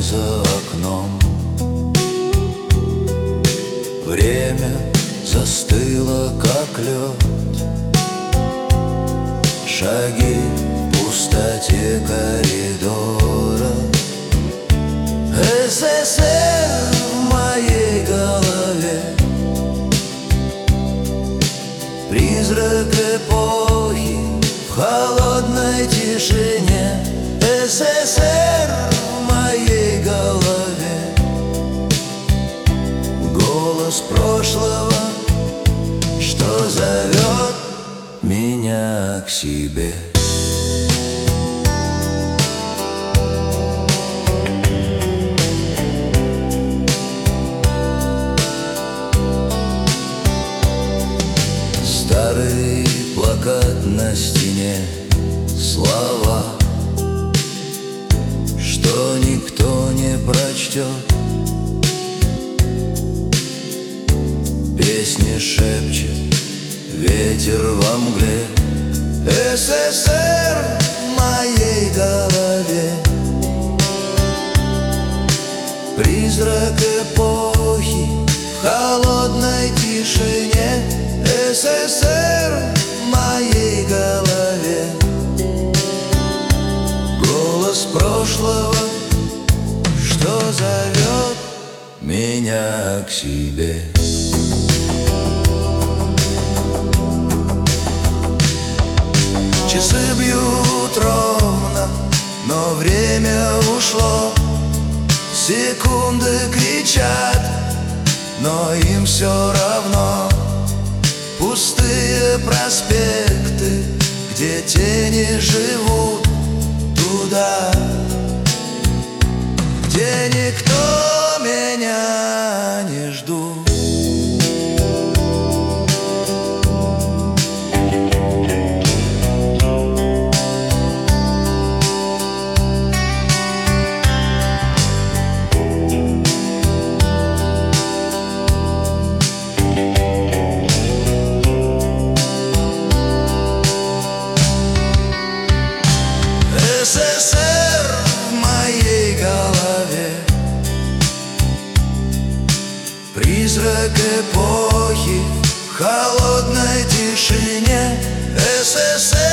за окном. Время застыло, как лед. Шаги в пустоте коридора. СССР в моей голове. Призрак эпохи в холодной тишине. СССР в моей голове. Голос прошлого, что зовет меня к себе. Старый плакат на стене, слова, что никто не прочтет. Песни шепчет ветер во мгле. СССР в моей голове. Призрак эпохи в холодной тишине. СССР в моей голове. Голос прошлого, что зовет меня к себе. Часы бьют ровно, но время ушло. Секунды кричат, но им все равно. Пустые проспекты, где тени живут, туда, где никто меня не ждут. СССР в моей голове. Призрак эпохи в холодной тишине. СССР